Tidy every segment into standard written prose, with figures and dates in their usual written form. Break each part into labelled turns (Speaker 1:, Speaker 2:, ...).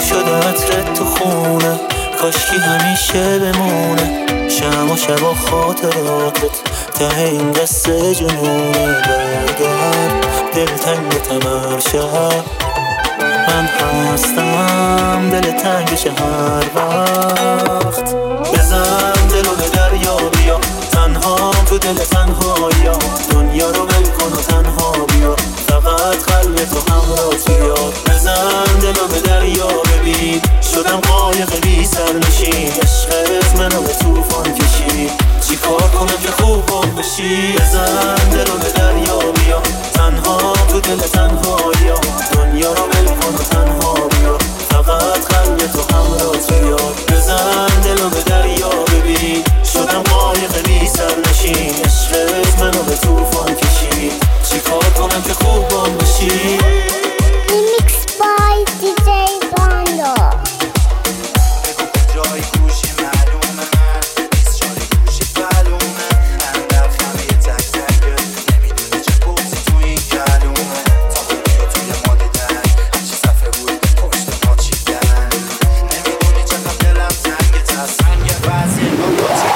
Speaker 1: شده عطرت تو خونه، کاشکی همیشه بمونه. شب و خاطراتت ته این قصه جنونه. برگرد دلتنگتم هر شب، من هستم دل تنگش هر وقت. بزن دلو به دریا بیا، تنها تو دل تنهایی ها. دنیا رو ول کن و تنها بیا، فقط قلب تو همراهت بیاد. بزن دلو به دریا ببین، شدم قایق بی سرنشین. عشقت منو به طوفان کشید، چی کار کنم که خوبم بشی؟ بزن دلو به دریا بیا، تنها تو دل تنهایی ها. دنیا رو ول کن و تنها بیا، فقط قلب تو همراهت بیاد. بزن دلو به دریا ببین، شدم قایق بی سرنشین. عشقت منو به طوفان کشید، چی کار کنم که خوبم بشی؟
Speaker 2: Remix by DJ Bando.
Speaker 3: جای گوشی معلومه، من 24 گوشی معلومه. اندر خمه تک تکه، نمیدونی چه بوزی تو این کلومه. تا بودی توی مادیدن، هرچی صفحه بود پشت ما چیدن. نمیدونی چقدر دلم تنگه، تا سنگ بعضی با چی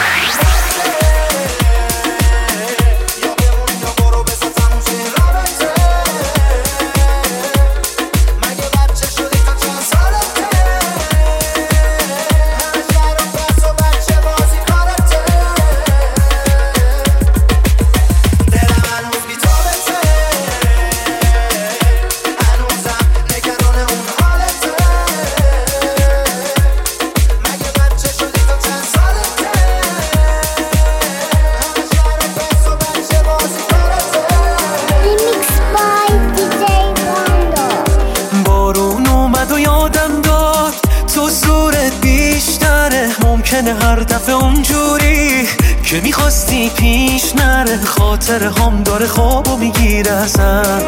Speaker 3: یا بمون یا برو بسا تموم شه رابطه. مگه بچه شدی تا چند سالته؟
Speaker 2: Remix by DJ Bando.
Speaker 1: بارون اومد و یادم داد تو زورت بیشتره. ممکنه هر دفعه اونجوری که میخواستی پیش نره. خاطره هم داره خوابو میگیره ازم.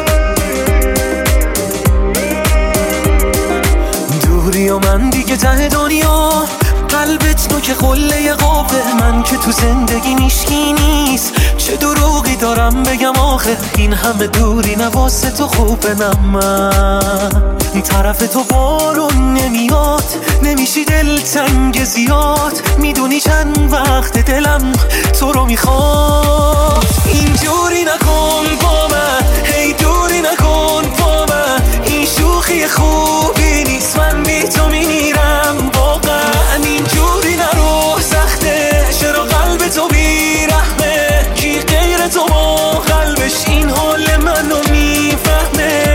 Speaker 1: دوری و من دیگه ته دنیا، قلبت نوک قله قابه. من که تو زندگی میشکی نیست، چه دروغی دارم بگم آخه. این همه دوری نواسه تو خوبه، نه من طرف تو بارون نمیاد. نمیشی دلتنگ زیاد، میدونی چند وقت دلم تو رو میخواد. اینجوری نکن با من، هی دوری نکن با من. این شوخی خوبی نیست، من بی تو میمیرم واقعا. اینجوری نرو، سخته چرا قلب تو بیرحمه. کی غیر تو با قلبش این حال منو میفهمه.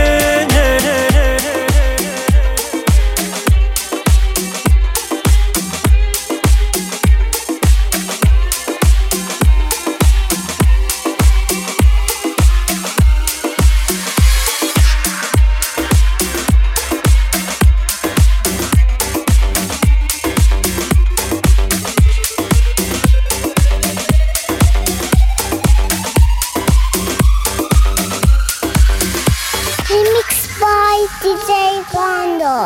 Speaker 2: Remix by DJ Bando.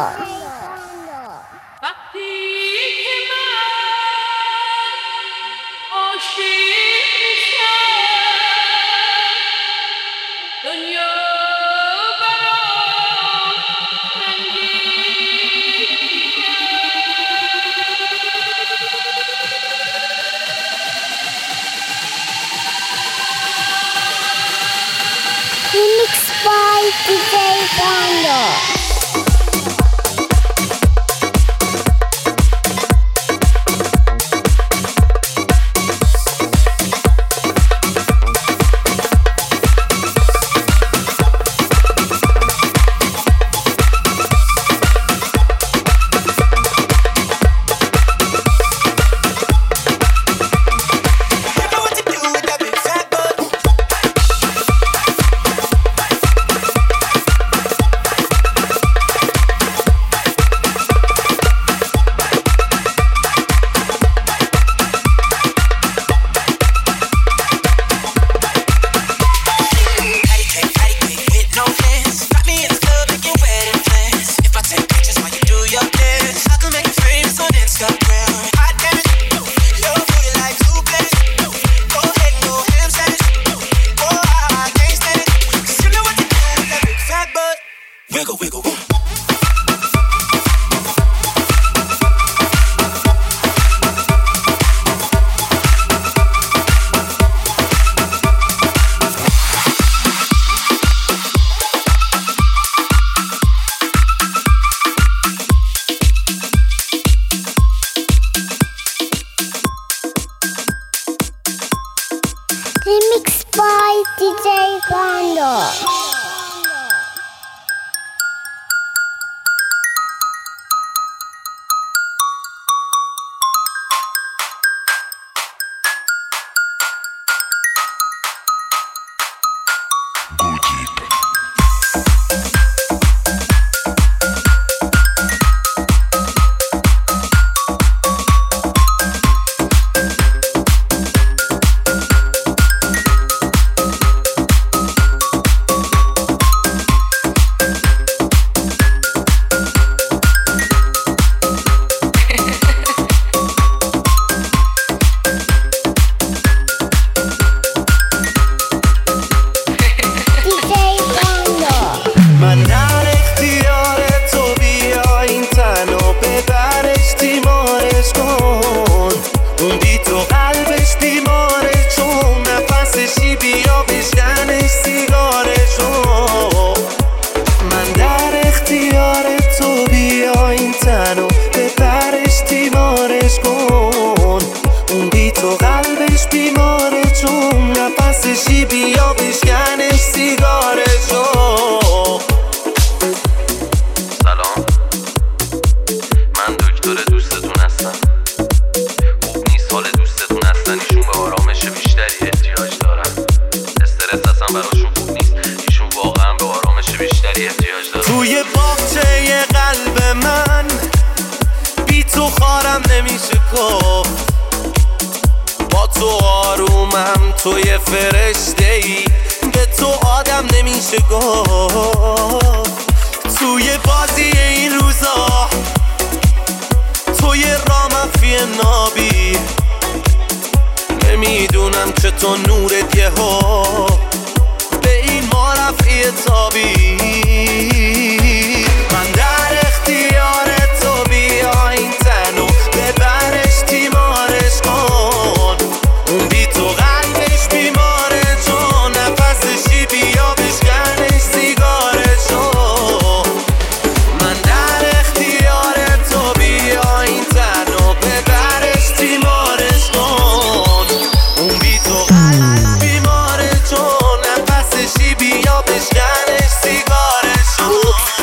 Speaker 4: وقتی که من عاشق میشم، دنیا برام رنگین
Speaker 2: Remix by DJ Bando.
Speaker 3: توی باغچه قلب من بی تو خارم نمیشه گفت، با تو آرومم، تو یه فرشته‌ای، به تو آدم نمیشه گفت. توی بازی این روزا تو یه رامفی نابی، نمیدونم چطور نورت یهو به این ما رفعی تابی. من در اختیار تو، بیا این تنو ببرش تیمارش کن، اون بی تو قلبش بیماره چون نفسشی، بیا بشکنش سیگارشو. من در اختیار تو، بیا این تنو ببرش تیمارش کن، اون بی تو قلبش بیماره چون نفسشی، بیا بشکنش سیگارشو.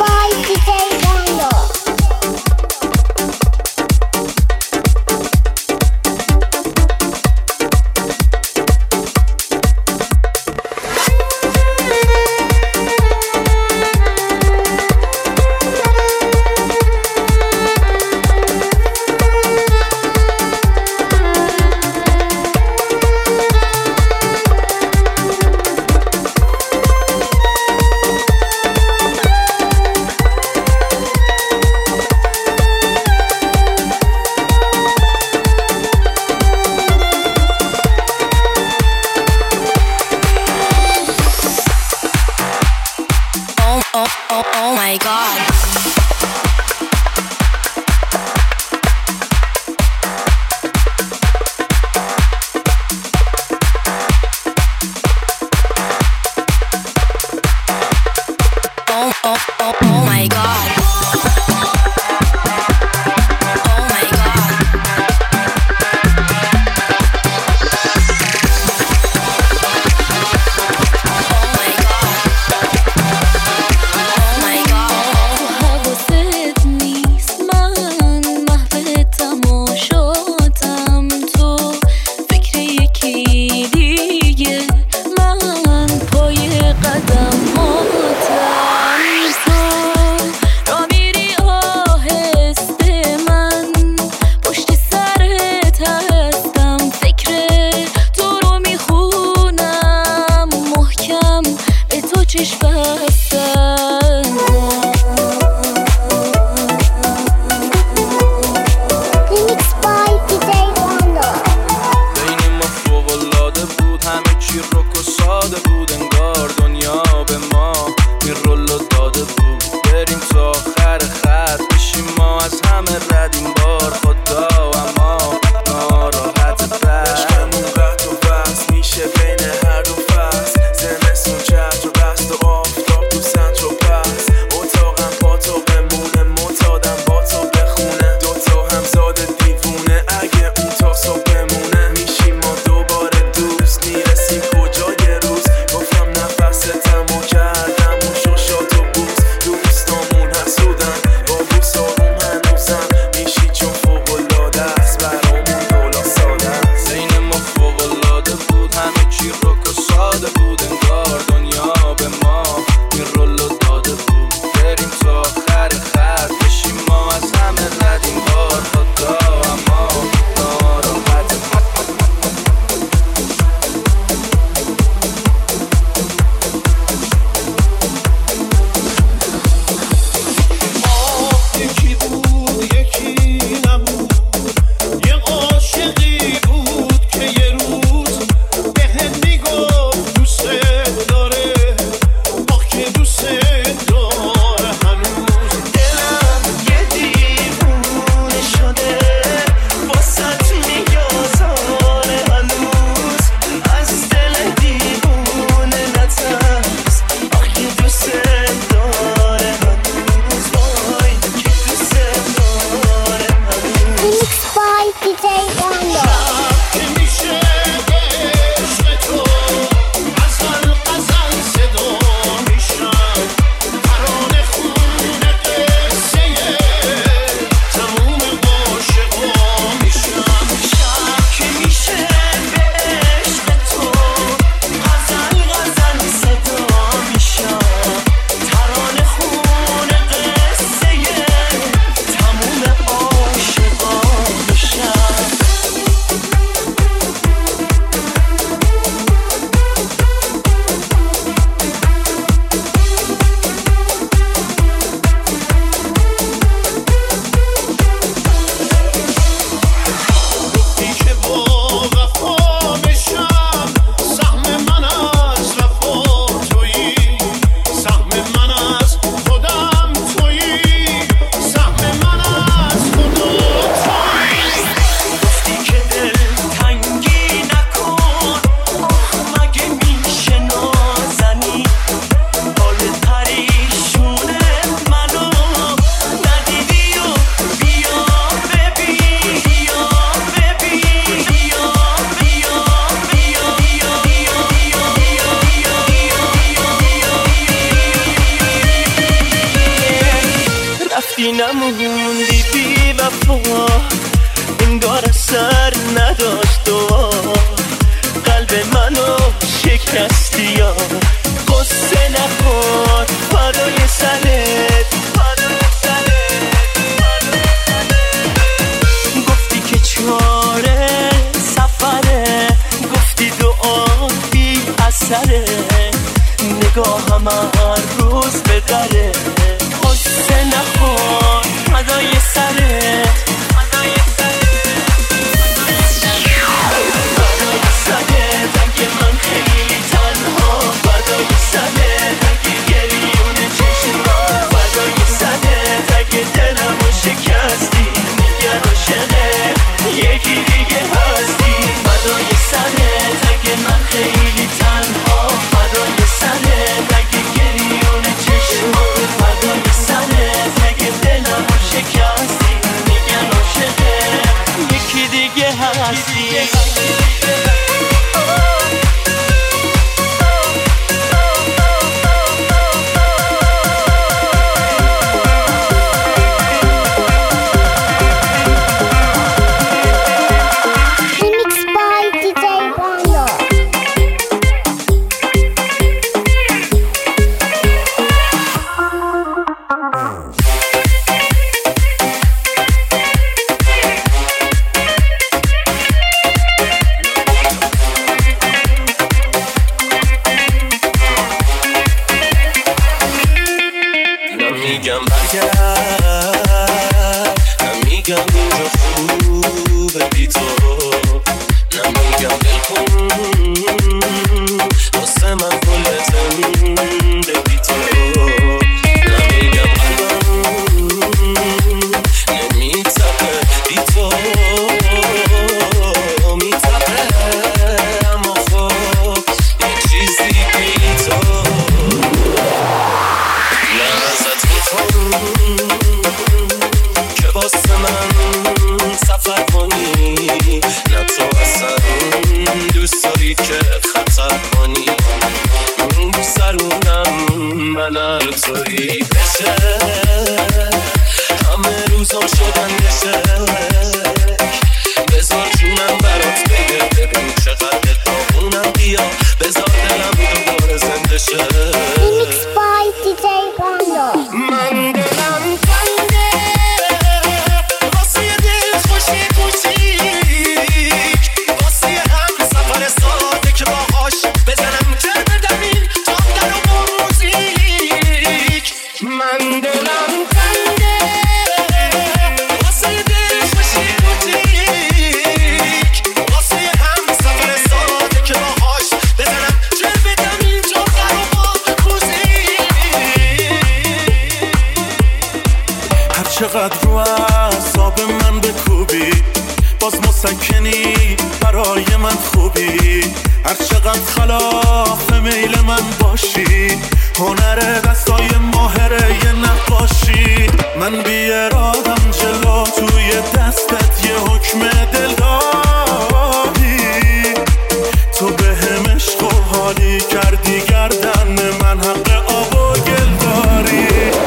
Speaker 5: Oh my God. Oh my God.
Speaker 3: بین هر دو فصل، زمستون چتر و بست و آفتاب تو سنت
Speaker 1: رفتی نموندی بی وفا، انگار اثر نداشت دعا، قلب منو شکستی یا قصه نخور فدای سرت، گفتی که چاره سفره، گفتی دعا بی اثره، نگاهم هر روز به دره، قصه نخور فدای سرت، فدای سرت اگه من خیلی تنها، فدای سرت اگه گریون چشما، فدای سرت اگه دلمو شکستی، میگن عاشقه یکی دیگه هستی، فدای سرت اگه من خیلی تنها، فدای سرت اگه گریون چشما، فدای سرت اگه دلمو شکستی، میگن عاشقه یکی دیگه هستی. نمیگم برگرد، نمیگم اینجا خوبه بی تو، نمیگم دل کن واسه من کل زنده بی تو، نمیگم قلبم نمیتپه بی تو، میتپه اما خب یه چیزی بی تو، که واسه من سفر کنی، نه تو اصلا دوست داری که خطر کنی، سرونم من هر طوری بشه، همه روزم شدن نشک، بذار جونم برات بگه، ببین چقدر داغونم، بیا بذار دلم دوباره زنده شه.
Speaker 2: Remix by DJ Bando.
Speaker 1: من دلم تنگه واسه یه دل خوشی کوچیک، واسه هم سفر ساده که باهاش بزنم جر بدمین تا در و با موزیک، من دلم تنگه واسه یه دل خوشی کوچیک، واسه هم سفر ساده که باهاش بزنم جر بدمین تا در و با موزیک.
Speaker 6: هر چقدر رو اعصاب من بکوبی، باز مسکنی برای من خوبی، هر چقدر خلاف میل من باشی، هنر دستای ماهره یه نقاشی، من بی ارادم جلو توی دستت یه حکم دل دادی، تو به هم عشق و حالی کردی، گردن من حق آب و گل داری،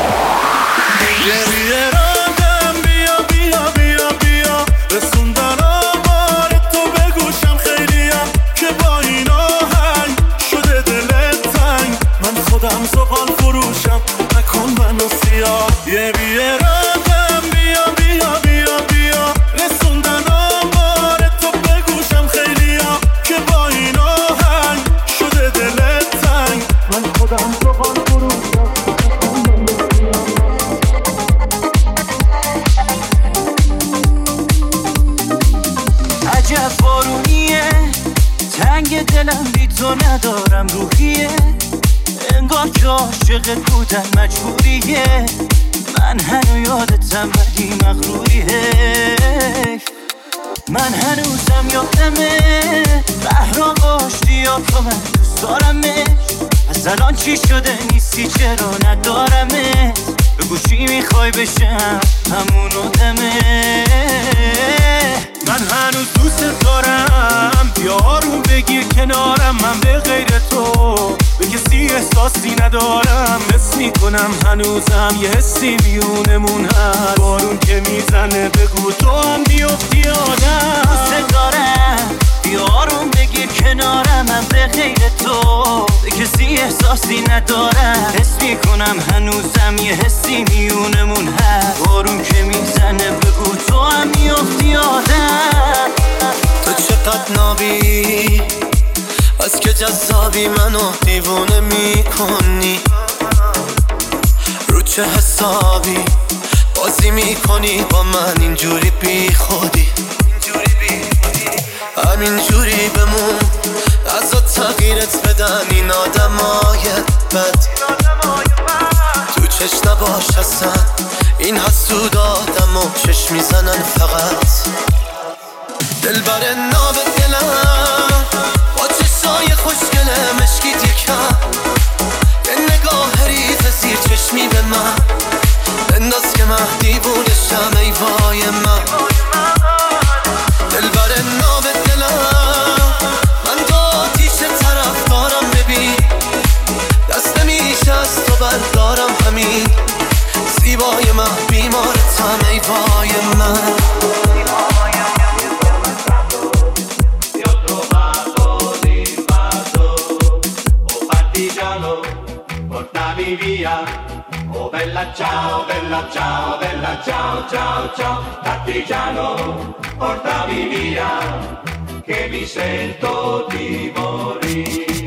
Speaker 6: بی ارادم بیا بیا بیا بیا، رسوندن آمار تو به گوشم خیلیم، که با این آهنگ شده دلت تنگ، من خودم زغال فروشم نکن منو سیاه، یه بی ارادم بیا بیا بیا بیا، رسوندن آمار تو به گوشم خیلیم، که با این آهنگ شده دلت تنگ، من خودم زغال فروشم.
Speaker 1: عجب بارونیه، تنگ دلم بی تو ندارم روحیه، انگار که عاشقت بودن مجبوریه، من هنو یادتم ولی مغروریه، من هنوزم یادمه بهرام باشتی یا تو، من دوست دارمش، از الان چی شده نیستی چرا ندارمت، بگو چی میخوای بشم همون آدمه، من هنوز دوست دارم، بیا آروم بگیر کنارم، من به غیر تو به کسی احساسی ندارم، مثل
Speaker 6: میکنم هنوزم یه حسی میونمون هست. بارون که میزنه بگو تو هم میفتی آدم.
Speaker 7: دوست دارم بیا آروم بگیر کنارم، من به غیر تو به کسی احساسی ندارم. حس میکنم هنوزم یه حسی میونمون هست. بارون که میزنه بگو تو هم میفتی آدم.
Speaker 3: تو چقدر نابی از که جذابی منو دیوونه میکنی، رو چه حسابی بازی میکنی با من اینجوری بی خودی. همینجوری بمون از تغییرت بدن این آدمای بد. تو چش نباش اصلا این حسود آدم و چش میزنن فقط. دلبر ناب دلم با چشای خوشگله مشکیت یکم، یه نگاه ریز زیر چشمی به من بنداز که من دیوونشم ای وای من. دلبر ناب دلم من تو آتیش طرف دارم، ببین دست نمیشه از تو بردارم همین. زیبای من بیمارتم ای وای من.
Speaker 8: Via, oh bella ciao, bella ciao, bella ciao, ciao, ciao, partigiano, portami via, che mi sento di morire.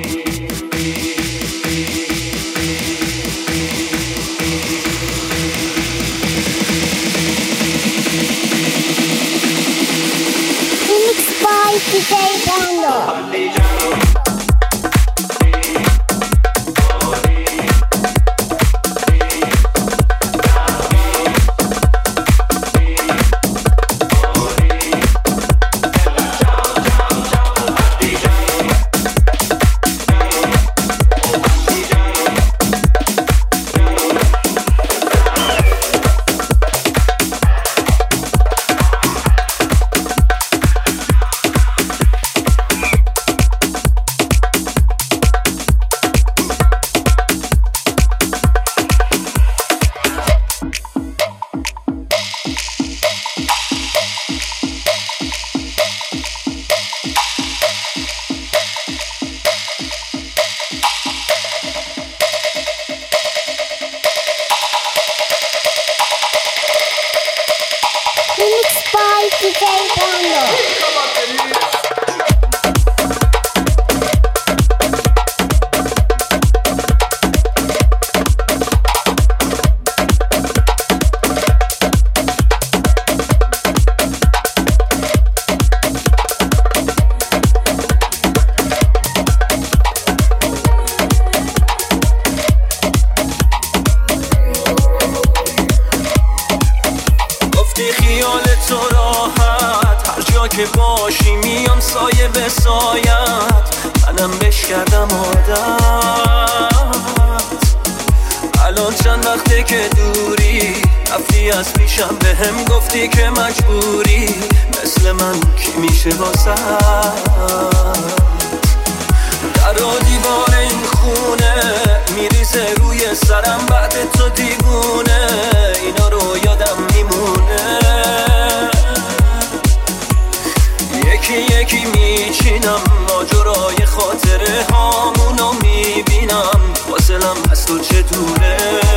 Speaker 2: Remix by DJ Bando. Remix by DJ Bando.
Speaker 3: خیال تو راحت هر جا که باشی میام سایه به سایت. منم بش کردم عادت، الان چند وقته که دوری رفتی از پیشم بهم گفتی که مجبوری. مثل من کی میشه واسه در و دیوار این خونه میریزه روی سرم بعد تو دیوونه. اینا رو یادم میمونه، یکی یکی میچینم ماجرای خاطره هامونو میبینم. فاصلم از تو چه دوره،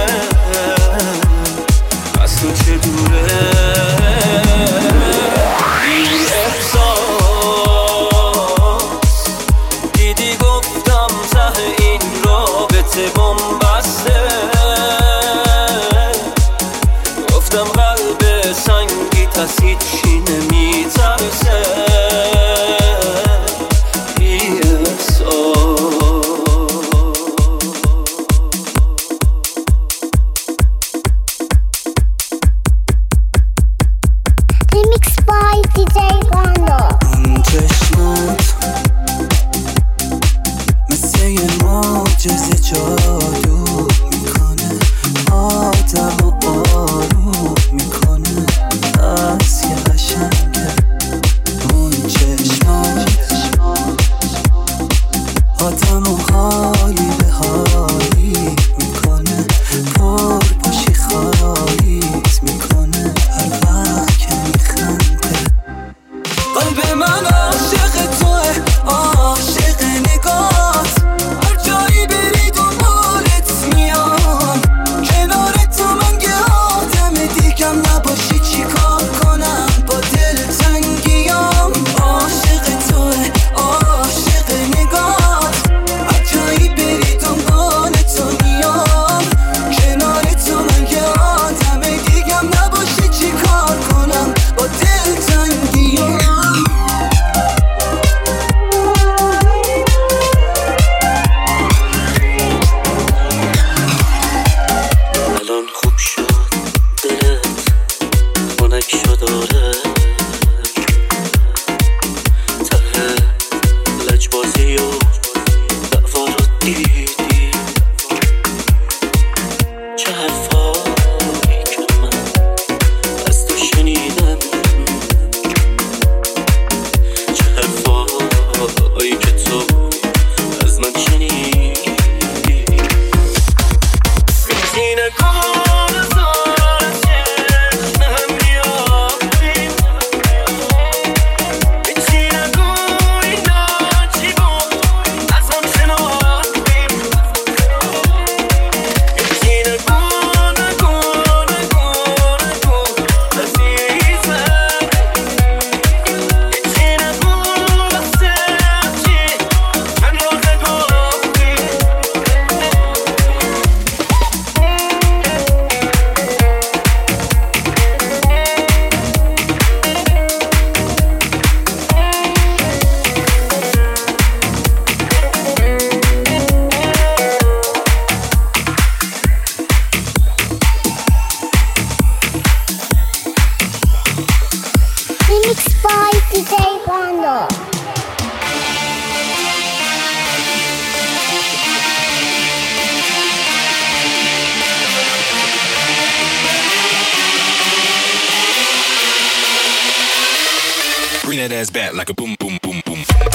Speaker 3: از تو چه دوره. این احساس دیدی گفتم ته این رابطه بنبسته. گفتم قلب سنگی از هیچی نمیترسه.
Speaker 9: ass back like a boom, boom, boom, boom.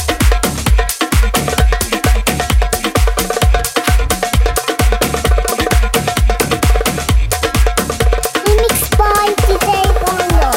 Speaker 2: Remixed by DJ Bando.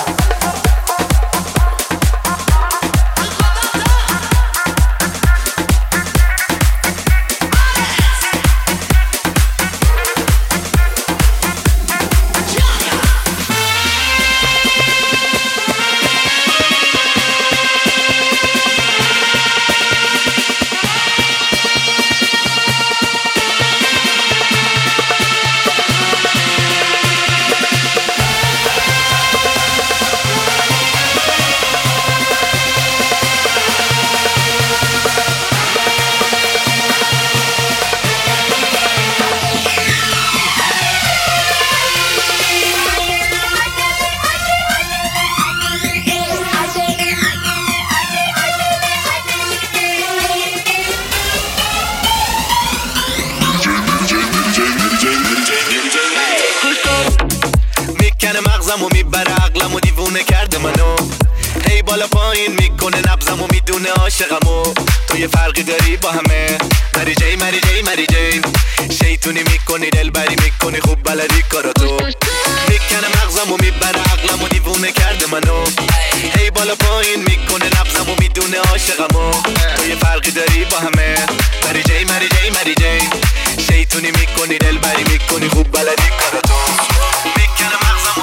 Speaker 3: میکنه مغزمو میبره عقلمو دیوونه کرده منو هی بالا پایین میکنه نبضمو میدونه عاشقمو تو یه فرقی داری با همه مری جی مری جی مری جی شیطونی میکنی دلبری میکنی خوب بلدی کاراتو میکنه مغزمو میبره عقلمو دیوونه کرده منو هی بالا پایین میکنه نبضمو میدونه عاشقمو تو یه فرقی داری با همه مری جی مری جی مری جی شیطونی میکنی دلبری میکنی خوب بلدی کاراتو میکنه مغزمو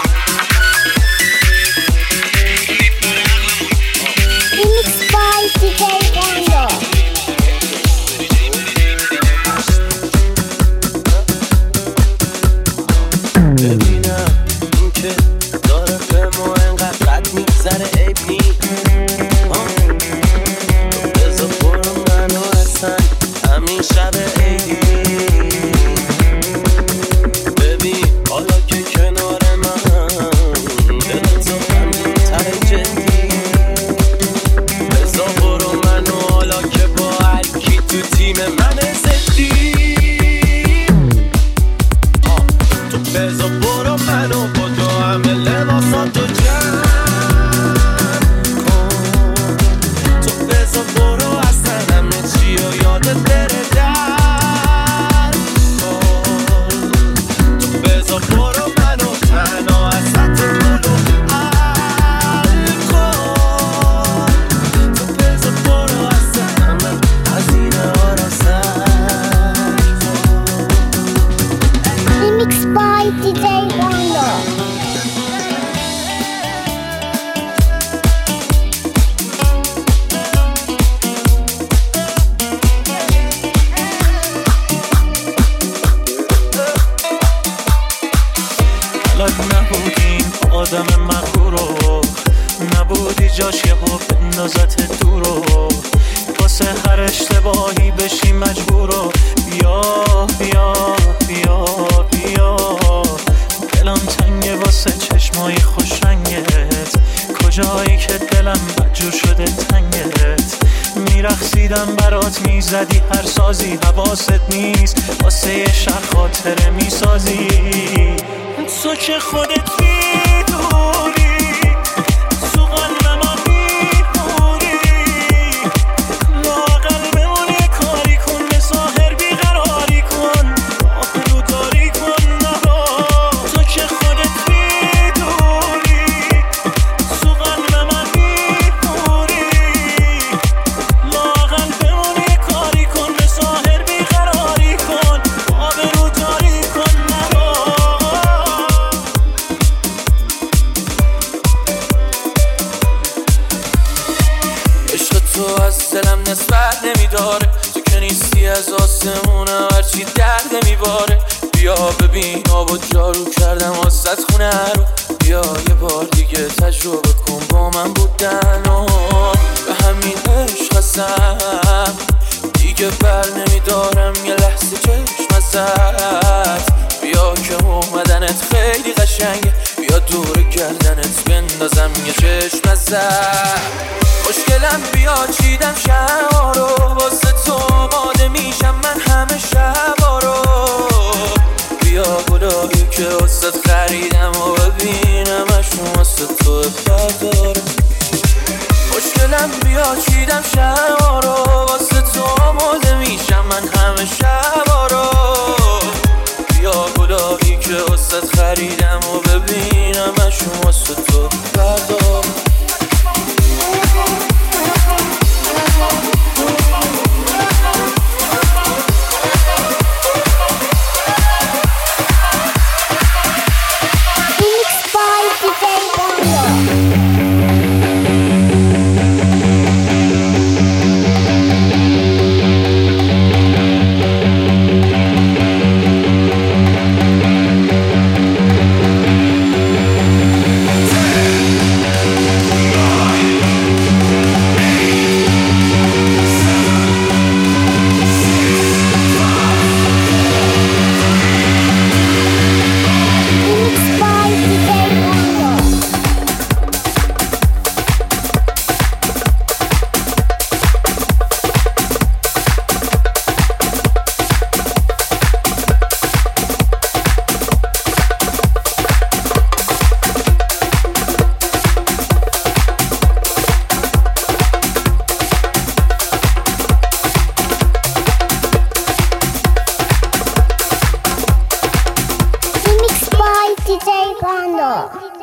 Speaker 2: Remixed by DJ Bando.
Speaker 3: ببینم این که داره به ما انقدر قد میگذره عیب نی بذار برو منو اصلا همین شب عیدی ببین حالا که کنار من دلتو خندی ته جدی بذار برو منو حالا که با هرکی تو تیم من زدی تو بذار برو منو با تو همه لباساتو جمع کن تو بذار برو اصلا همه چی رو یادت بره در کن تو بذار برو منو تنها ازت گلو حل کن تو بذار برو اصلا همه هزینه ها رو سر کن
Speaker 2: Remixed by DJ Bando.
Speaker 1: لک نبودیم آدم مغرورو نبودی جاش یه ها بندازت دورو واسه هر اشتباهی بشی مجبورو بیا بیا بیا بیا دلم تنگه واسه چشمای خوش رنگت کجایی که دلم بدجور شده تنگت میرقصیدم برات میزدی هر سازی حواست نیست واسه یه شب خاطره میسازی تو که خودت میدونی تو قلب من میمونی لااقل بمون یه کاری کن به ظاهر بیقراری کن آبرو داری کن نرا تو که خودت میدونی تو قلب من میمونی لااقل بمون یه کاری کن به ظاهر بیقراری کن آبرو داری کن نرا
Speaker 3: تو از دلم نسبت نمیداره تو که نیستی از آسمونه هرچی درد میباره بیا ببین آب و جارو کردم واسط خونه رو بیا یه بار دیگه تجربه کن با من بودن و به همین عشق هستم دیگه بر نمیدارم یه لحظه چشم ازت بیا که اومدنت خیلی قشنگه بیا دور گردنت بندازم یه چشم ازت خوشگلم بیا چیدم شبا رو واسه تو آماده میشم من همه شبا رو بیا گلایی که واسه خریدم و ببینم اشون واسه تو برداره خوشگلم
Speaker 1: که واسه خریدم و ببینم اشون واسه تو بردار.
Speaker 2: DJ Brando.